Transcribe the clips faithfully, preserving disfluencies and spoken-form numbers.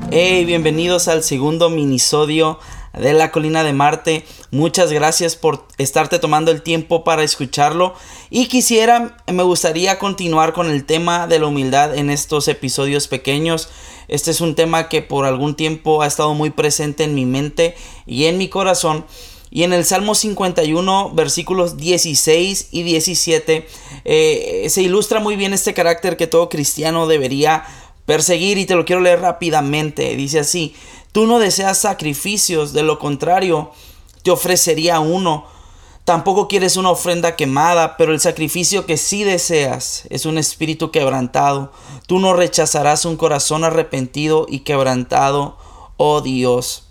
Hey, bienvenidos al segundo minisodio de La Colina de Marte. Muchas gracias por estarte tomando el tiempo para escucharlo. Y quisiera, me gustaría continuar con el tema de la humildad en estos episodios pequeños. Este es un tema que por algún tiempo ha estado muy presente en mi mente y en mi corazón. Y en el Salmo cincuenta y uno, versículos dieciséis y diecisiete, eh, se ilustra muy bien este carácter que todo cristiano debería perseguir, y te lo quiero leer rápidamente. Dice así: tú no deseas sacrificios, de lo contrario te ofrecería uno. Tampoco quieres una ofrenda quemada, pero el sacrificio que sí deseas es un espíritu quebrantado. Tú no rechazarás un corazón arrepentido y quebrantado, oh Dios.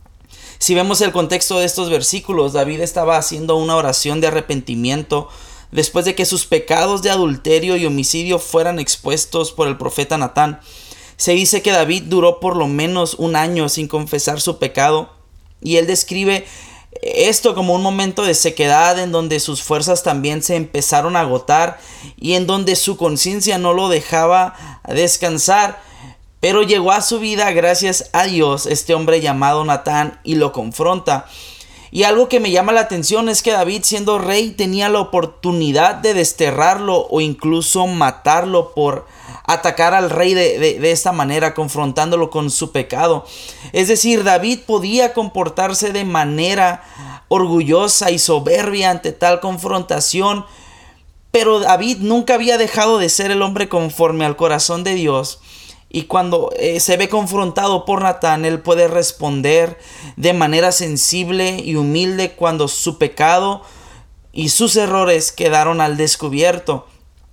Si vemos el contexto de estos versículos, David estaba haciendo una oración de arrepentimiento después de que sus pecados de adulterio y homicidio fueran expuestos por el profeta Natán. Se dice que David duró por lo menos un año sin confesar su pecado, y él describe esto como un momento de sequedad en donde sus fuerzas también se empezaron a agotar y en donde su conciencia no lo dejaba descansar. Pero llegó a su vida, gracias a Dios, este hombre llamado Natán, y lo confronta. Y algo que me llama la atención es que David, siendo rey, tenía la oportunidad de desterrarlo o incluso matarlo por atacar al rey de, de, de esta manera, confrontándolo con su pecado. Es decir, David podía comportarse de manera orgullosa y soberbia ante tal confrontación, pero David nunca había dejado de ser el hombre conforme al corazón de Dios. Y cuando eh, se ve confrontado por Natán, él puede responder de manera sensible y humilde cuando su pecado y sus errores quedaron al descubierto.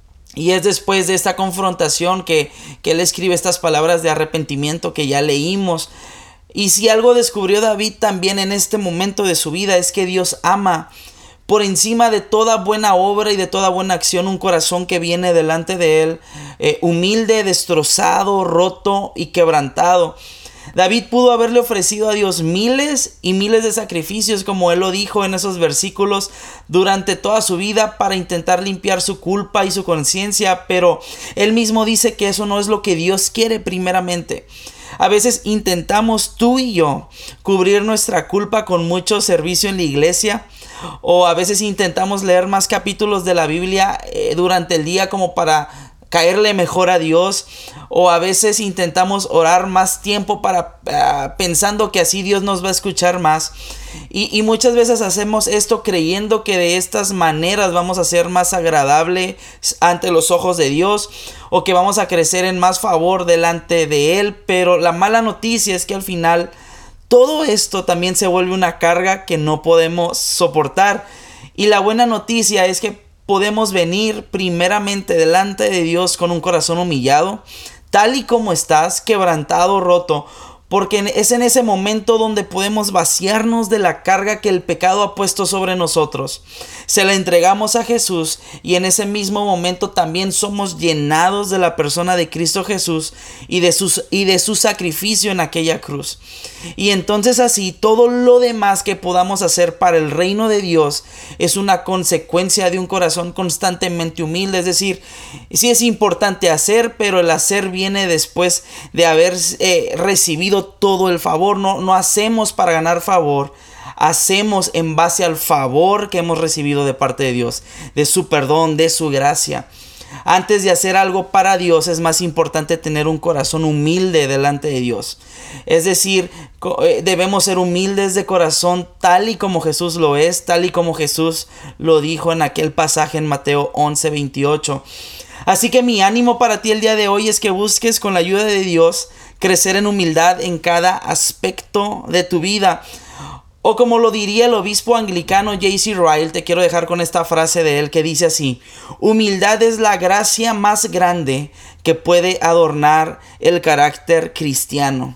Y es después de esta confrontación que, que él escribe estas palabras de arrepentimiento que ya leímos. Y si algo descubrió David también en este momento de su vida, es que Dios ama por encima de toda buena obra y de toda buena acción un corazón que viene delante de él, eh, humilde, destrozado, roto y quebrantado. David pudo haberle ofrecido a Dios miles y miles de sacrificios, como él lo dijo en esos versículos, durante toda su vida para intentar limpiar su culpa y su conciencia, pero él mismo dice que eso no es lo que Dios quiere primeramente. A veces intentamos tú y yo cubrir nuestra culpa con mucho servicio en la iglesia, o a veces intentamos leer más capítulos de la Biblia eh, durante el día como para caerle mejor a Dios, o a veces intentamos orar más tiempo para uh, pensando que así Dios nos va a escuchar más, y, y muchas veces hacemos esto creyendo que de estas maneras vamos a ser más agradables ante los ojos de Dios, o que vamos a crecer en más favor delante de Él. Pero la mala noticia es que al final todo esto también se vuelve una carga que no podemos soportar. Y la buena noticia es que podemos venir primeramente delante de Dios con un corazón humillado, tal y como estás, quebrantado, roto, porque es en ese momento donde podemos vaciarnos de la carga que el pecado ha puesto sobre nosotros. Se la entregamos a Jesús, y en ese mismo momento también somos llenados de la persona de Cristo Jesús y de, sus, y de su sacrificio en aquella cruz. Y entonces así todo lo demás que podamos hacer para el reino de Dios es una consecuencia de un corazón constantemente humilde. Es decir, sí es importante hacer, pero el hacer viene después de haber eh, recibido todo el favor. No, no hacemos para ganar favor, hacemos en base al favor que hemos recibido de parte de Dios, de su perdón, de su gracia. Antes de hacer algo para Dios, es más importante tener un corazón humilde delante de Dios. Es decir, debemos ser humildes de corazón, tal y como Jesús lo es, tal y como Jesús lo dijo en aquel pasaje en Mateo once veintiocho. Así que mi ánimo para ti el día de hoy es que busques, con la ayuda de Dios, crecer en humildad en cada aspecto de tu vida. O como lo diría el obispo anglicano J C Ryle, te quiero dejar con esta frase de él que dice así: humildad es la gracia más grande que puede adornar el carácter cristiano.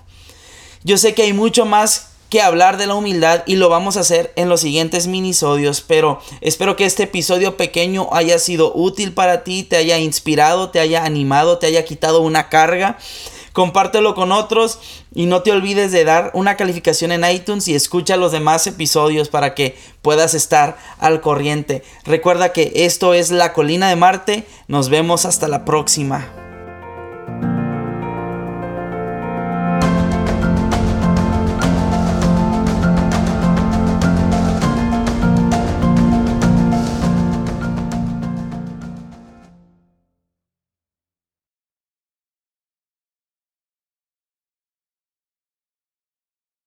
Yo sé que hay mucho más que hablar de la humildad y lo vamos a hacer en los siguientes minisodios, pero espero que este episodio pequeño haya sido útil para ti, te haya inspirado, te haya animado, te haya quitado una carga. Compártelo con otros y no te olvides de dar una calificación en iTunes y escucha los demás episodios para que puedas estar al corriente. Recuerda que esto es La Colina de Marte. Nos vemos hasta la próxima.